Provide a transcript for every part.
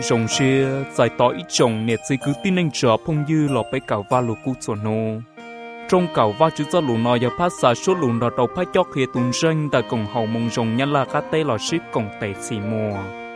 rồng xe giải tỏ ít chồng nè chỉ cứ tin anh chờ phong dư lọ bé cào va lù cú chuẩn nô trong cào va chữ cho lù nọ giờ phát xả số lù nọ đầu phát chót khi tuần ranh tại cổng hậu mông rồng nhân là cá tê lọ ship cổng tệ xì mùa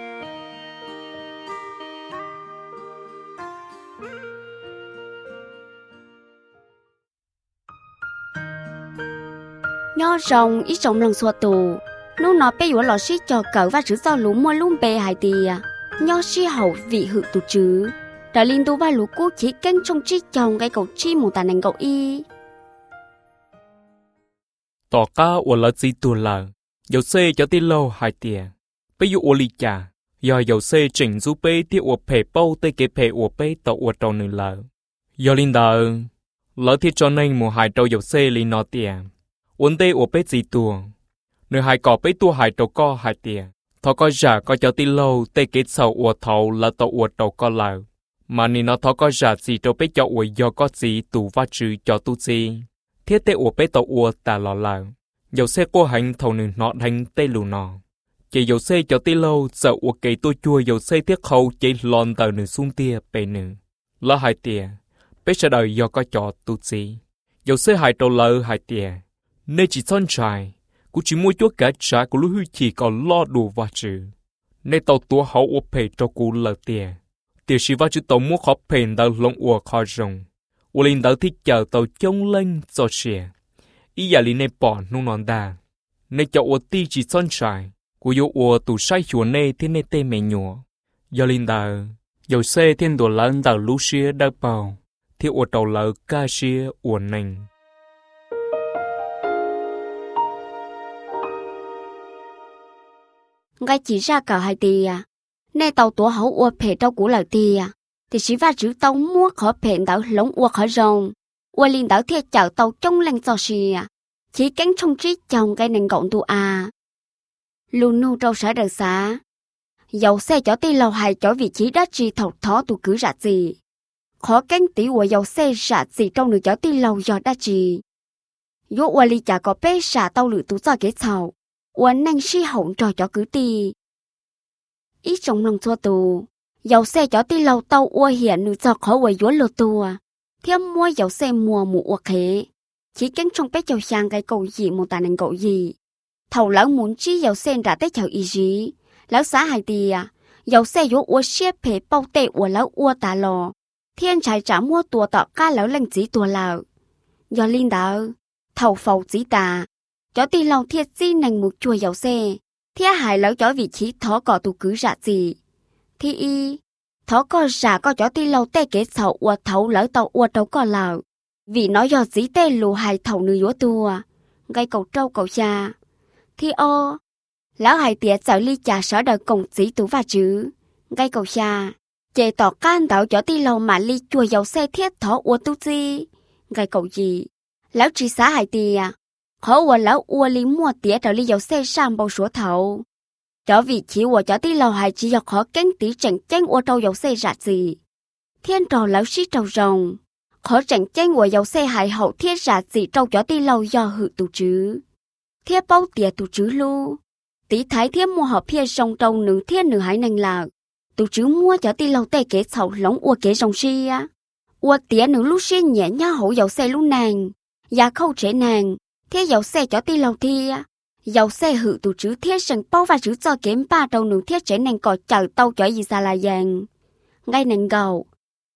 nho rồng ít rồng lần xua tù lúc nó bé lọ ship cho cậu và chữ cho lù mua lùm bê hai tìa nho si hậu vị hự tù chứ đã linh tu va lũ cú chỉ canh trong trí chồng cái cậu chi một tàn ảnh cậu y tỏ ca ở là gì tù lờ dầu xe cho tí lâu hai tiền bây giờ ở lì trà giờ dầu xe chỉnh giúp bé thì ở phê bao tê cái phê ở bé tàu ở trâu nửa lờ giờ linh đờ lỡ thì cho nên một hai trâu dầu xe lì nọ tiền uốn tê ở bé gì tù nửa hai cỏ bé tua hai trâu co hai tiền thọ có giả có cho tí lâu tê cái sầu ở thầu là tàu ở trâu co lờ mà nì nó thọ có giả gì trâu bé cho ở do có gì tù va chữ cho tu gì thiết tê ở bé tàu ở ta lò lờ dầu xe cô hành thầu nửa nọ hành tê lù nọ chỉ dầu xe cho tí lâu sợ ở cây tôi chua dầu xe thiết khâu chỉ lon tờ nửa sung tia bề nửa là hai tia bé sẽ đời do có cho tu gì dầu xe hai trâu lờ hai tia nên chỉ son trai cú chỉ mua chúa cả trả của lũ hư chỉ còn lo đủ và chữ nên tàu tua hậu ở phê cho cú lờ tia tiêu sĩ va chữ tàu mua khó phèn đào lông ua khó rồng u linh đào thích chờ tàu trông lên cho xe ý giả lý nên bỏ nung non đà nên cho ua ti chỉ son trai của yêu ua tủ sai chùa nê thiên nê tê mẹ nhùa do linh đào dầu xe thiên đồ lớn đào lũ xia đào bào thì ua tàu lờ ca xia ua nành ngay chỉ ra cả hai tìa nay tàu tua hậu ua phê trâu cũ lờ tìa thì sĩ va chữ tàu mua khó phê đảo lông ua khó rồng ua linh đảo thiệt chào tàu trông lên cho xìa chỉ cánh trong trí chồng cái nền gọng tu à luôn nu trâu sở đời xá dầu xe cho ti lâu hay cho vị trí đất trì thầu thó tu cứ rạ gì khó cánh tí ua dầu xe rạ gì trong nửa cho ti lâu do đất trì dỗ ua li chả có bé xả tàu lử tú ra cái thầu ua nanh si hậu cho cứ ti ít trong lòng chua tù dầu xe cho ti lâu tàu ua hiện nửa cho khó ua dỗ lô tua thêm mua dầu xe mùa mù ua khế chỉ cánh trong bé chầu sang cái cầu gì một tàn ảnh cậu gì thầu lão muốn chi dầu xe đã tới chầu ý gì lão xã hai tìa dầu xe dỗ ua xếp phê bao tệ ua lão ua tà lò thiên trái trả mua tua tọ ca lão lanh chỉ tua lão do linh đạo thầu phầu chỉ tà cho ti lâu thiệt chi nành một chùa dầu xe thiết hại lão cho vị trí thó cỏ tu cứ rạ gì thì y thó có rạ có cho ti lâu tê kế sầu ua thấu lỡ tàu ua trâu có lão vì nó do dĩ tê lù hài thầu nữ dỗ tua gây cầu trâu cầu cha thì ô lão hài tiệt sợ ly trà sở đời cùng dĩ tú và chữ gây cầu cha chê tỏ can tạo cho ti lâu mà ly chùa dầu xe thiết thó ua tu chi gây cầu gì lão chỉ xá hài tìa khó ua lão ua ly mua tía trở ly dầu xe sang bao số thầu cho vị trí ua cho ti lâu hài chỉ do khó cánh tí chẳng chanh ua trâu dầu xe rạ gì thiên trò lão sĩ trâu rồng khó chẳng chanh ua dầu xe hài hậu thiết rạ gì trâu cho ti lâu do hự tù chứ thiết bao tía tù chứ lu tí thái thiết mua họ phía sông trâu nữ thiết nữ hái nành lạc tù chứ mua cho ti lâu tê kế sầu lóng ua kế rồng si á ua tía nữ lúc xuyên nhẹ nhá hậu dầu xe lúc nàng giá khâu chế nàng thiết dầu xe cho ti lâu thi á dầu xe hự tù chứ thiết sừng bao và chứ cho kém ba trâu nữ thiết chế nàng cò chờ tàu cho gì xa là vàng ngay nàng gầu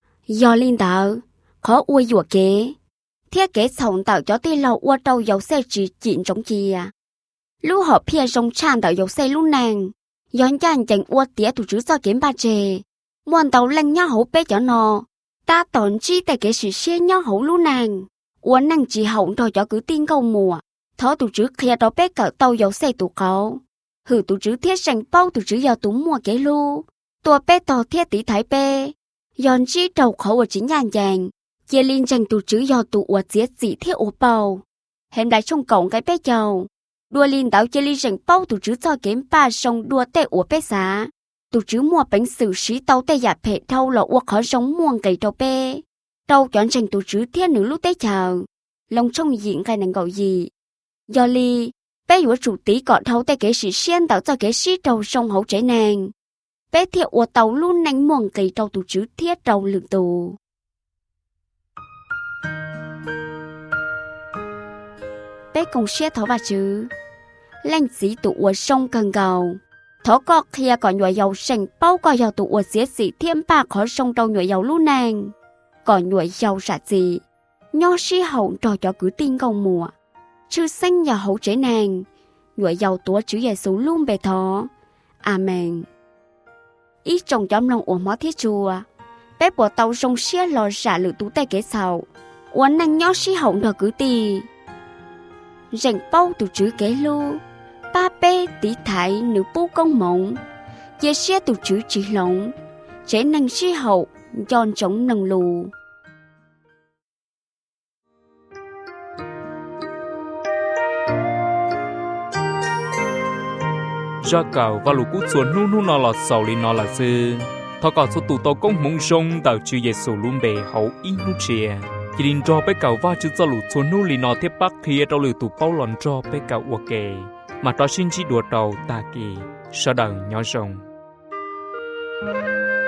do linh đạo khó ua dùa kế thiết kế sầu tạo cho ti lâu ua trâu dầu xe chỉ chịn giống chi à lúc họ phía rong tràn tạo dầu xe lúc nàng dọn chan chẳng ua tía tù chứ cho kém ba chè muôn tàu lanh nhá hậu bé cho nó ta tổn chi tại cái sự xe nhá hậu lúc nàng ua nàng chỉ hậu rồi cho cứ tin câu mùa thó tù chứ kia đó bé cỡ tàu dầu xe tù cậu hử tù chứ thiết sành bao tù chứ do tù mua kế lu tua bé to thiết tí thái bé dọn chi trầu khẩu ở chính nhàn chàng chia linh tranh tù chứ do tù ua giết dị thiết ua bầu hẹn đại trong cổng cái bé chầu đua linh đảo chia linh tranh bao tù chứ cho kém ba sông đua tê ua bé xá tù chứ mua bánh xử sĩ tàu tê giả phệ thâu là ua khó giống muông cầy trâu bé trâu chọn tranh tù chứ thiết nữ lúc tế chờ lòng trong diện cái nàng gọi gì do li bé của chủ tí cọ thâu tê kế sĩ xiên tạo cho kế sĩ trâu sông hậu trẻ nàng bé thiệu ua tàu luôn nánh muồng cây trâu tụ chứ thiết trâu lược tù. Bé cùng xe thó vào chứ. Lanh dĩ tụ ua sông cần cầu. Thó có kia có nhồi dầu sành bao có dầu tụ ua xế xỉ thiêm bà khó sông trâu nhồi dầu luôn nàng. Có nhồi dầu sạ gì. Nho sĩ hậu trò cho cứ tin cầu mùa. Chứ xanh nhà hậu chế nàng. Nhồi dầu tùa chữ Giê-xu luôn bề thó. Amen. Ý chồng chóm lòng ua mó thiết chùa. Bé bỏ tàu sông xe lò xả lửa tú tay kế sau. Uốn nàng nho sĩ hậu trò cứ tì. Rảnh bao tụ chữ kế lưu. Ba bê tí thái nữ bố công mộng. Dê xe tụ chữ chỉ lông. Chế năng sĩ hậu giòn trống nâng lù. Ra cầu và lũ cút xuống nu nu nó là sầu li nó là dư. Thọ cầu số tụ tàu công mong sông đào chữ Giê-xu luôn bề hậu in nu chìa. Chỉ định cho bé cầu va chữ cho lũ xuống nu li nó tiếp bắc thì đâu lử tụ bao lòn cho bé cầu ua kề. Mà đó xin chỉ đùa đầu ta kỳ, sau đời nhỏ rồng.